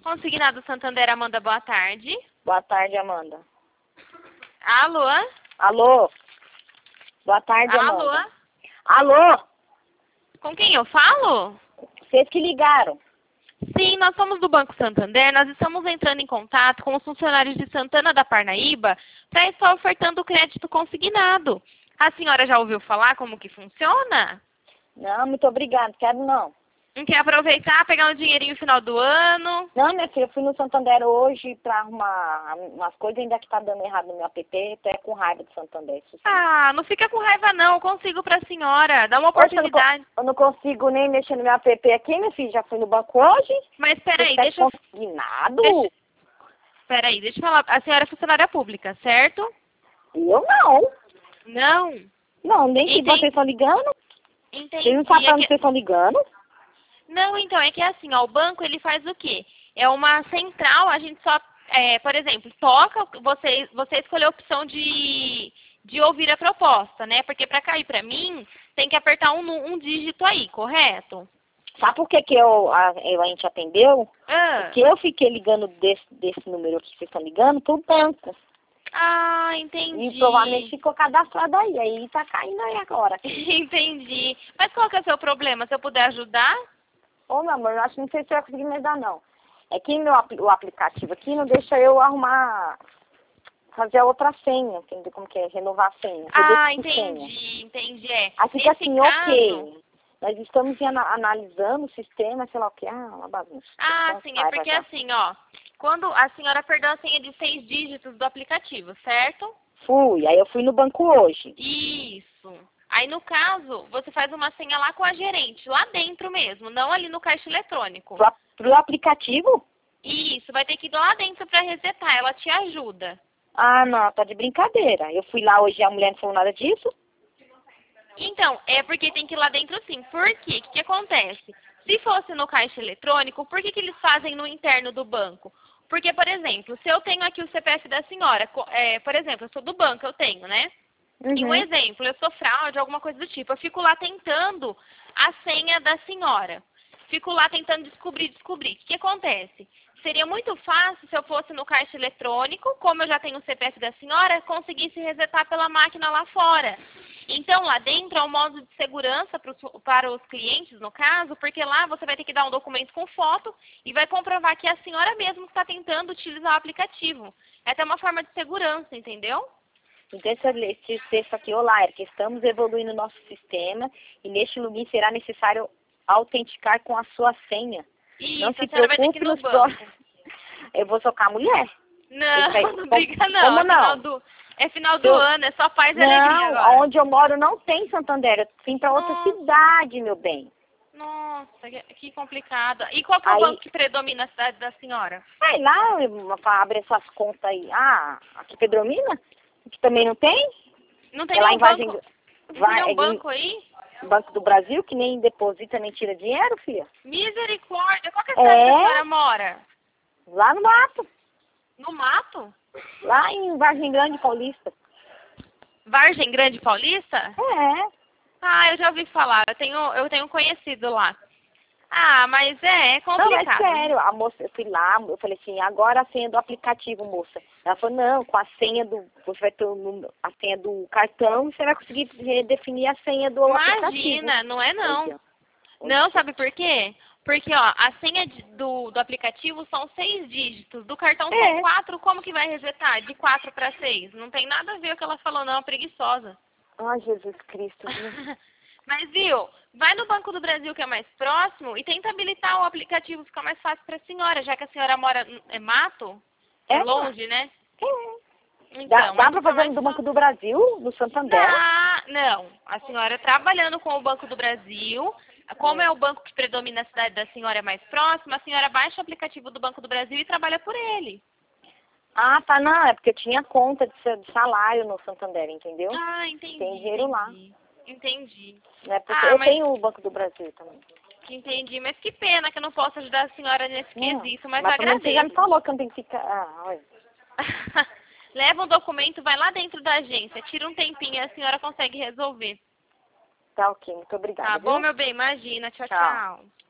Consignado Santander, Amanda, boa tarde. Boa tarde, Amanda. Alô? Alô? Boa tarde, Alô? Amanda. Alô? Com quem eu falo? Vocês que ligaram. Sim, nós somos do Banco Santander. Nós estamos entrando em contato com os funcionários de Santana da Parnaíba para estar ofertando crédito consignado. A senhora já ouviu falar como que funciona? Não, muito obrigada. Quero não. Não quer aproveitar, pegar um dinheirinho no final do ano? Não, minha filha, eu fui no Santander hoje pra arrumar umas coisas, ainda que tá dando errado no meu app. Tô é com raiva do Santander. Isso sim. Ah, não fica com raiva não. Eu consigo para a senhora. Dá uma Oxe, oportunidade. eu não consigo nem mexer no meu app aqui, minha filha. Já fui no banco hoje. Mas peraí, Você deixa eu... consignado? Peraí, deixa eu falar. A senhora é funcionária pública, certo? Eu não. Não. Não, nem que Entendi. vocês estão ligando. Entendi. Vocês não sabem pra É onde que... vocês estão ligando. Não, então, é que assim, ó, o banco ele faz o quê? É uma central, a gente só, por exemplo, toca, você escolheu a opção de ouvir a proposta, né? Porque para cair para mim, tem que apertar um dígito aí, correto? Sabe por que a gente atendeu? Ah, Porque eu fiquei ligando desse número que vocês estão ligando pro banco. entendi. E provavelmente ficou cadastrado aí. Aí tá caindo aí agora. Entendi. Mas qual que é o seu problema? Se eu puder ajudar? Ô, meu amor, eu acho que não sei se você vai conseguir me ajudar, não. É que o aplicativo aqui não deixa eu arrumar, fazer a outra senha, entendeu como que é? Renovar a senha. Entendi. É. Aí fica Nesse assim, caso... ok. Nós estamos analisando o sistema, sei lá o que. Uma bagunça. Sim, é porque assim, ó, quando a senhora perdeu a senha de 6 dígitos do aplicativo, certo? Fui, aí eu fui no banco hoje. Isso. Aí, no caso, você faz uma senha lá com a gerente, lá dentro mesmo, não ali no caixa eletrônico. Pro aplicativo? Isso, vai ter que ir lá dentro para resetar, ela te ajuda. Ah, não, tá de brincadeira. Eu fui lá hoje e a mulher não falou nada disso. Então, é porque tem que ir lá dentro sim. Por quê? O que acontece? Se fosse no caixa eletrônico, por que eles fazem no interno do banco? Porque, por exemplo, se eu tenho aqui o CPF da senhora, por exemplo, eu sou do banco, eu tenho, né? E um exemplo, eu sou fraude, alguma coisa do tipo. Eu fico lá tentando a senha da senhora. Fico lá tentando descobrir. O que acontece? Seria muito fácil se eu fosse no caixa eletrônico, como eu já tenho o CPF da senhora, conseguisse resetar pela máquina lá fora. Então, lá dentro é um modo de segurança para os clientes, no caso, porque lá você vai ter que dar um documento com foto e vai comprovar que é a senhora mesmo que está tentando utilizar o aplicativo. É até uma forma de segurança, entendeu? Então, esse texto aqui, olá, que estamos evoluindo nosso sistema e neste login será necessário autenticar com a sua senha. Isso, Não se a senhora vai ter que preocupe ir no nos banco. próximos. Eu vou socar a mulher. Não briga não. Como não? É final do ano, é só paz e alegria agora. Não, onde eu moro não tem Santander. Eu vim pra outra cidade, meu bem. Nossa, que complicado. E qual que é o banco que predomina na cidade da senhora? Vai lá, abre essas contas aí. Ah, aqui predomina? Aqui também não tem? Não tem É lá nenhum em Vargem... banco? Não tem nenhum banco aí? Banco do Brasil, que nem deposita nem tira dinheiro, filha. Misericórdia. Qual que é a cidade que a senhora mora? Lá no mato. No mato? Lá em Vargem Grande Paulista. Vargem Grande Paulista? É. Eu já ouvi falar. Eu tenho conhecido lá. Mas é complicado. Não, é sério. A moça, eu fui lá, eu falei assim, agora a senha do aplicativo, moça. Ela falou, não, com a senha você vai ter a senha do cartão e você vai conseguir redefinir a senha do aplicativo. Imagina, não é não. Não, sabe por quê? Porque, ó, a senha do aplicativo são 6 dígitos. Do cartão são 4, como que vai resetar? De 4 para 6? Não tem nada a ver com o que ela falou, não, preguiçosa. Ai, Jesus Cristo. Viu? Mas, viu, vai no Banco do Brasil, que é mais próximo, e tenta habilitar o aplicativo, fica mais fácil para a senhora, já que a senhora mora em mato, é longe, né? Então, dá para fazer no Banco do Brasil, no Santander? Não, a senhora trabalhando com o Banco do Brasil, como é o banco que predomina na cidade da senhora é mais próximo, a senhora baixa o aplicativo do Banco do Brasil e trabalha por ele. Ah, tá, não, é porque eu tinha conta de salário no Santander, entendeu? Entendi. Tem dinheiro lá. Entendi. É porque eu tenho o Banco do Brasil também. Entendi, mas que pena que eu não posso ajudar a senhora nesse quesito, mas agradeço. Você já me falou que eu não tenho que ficar... olha. Leva um documento, vai lá dentro da agência, tira um tempinho e a senhora consegue resolver. Tá ok, muito obrigada. Tá bom, viu? meu bem, imagina. Tchau, tchau.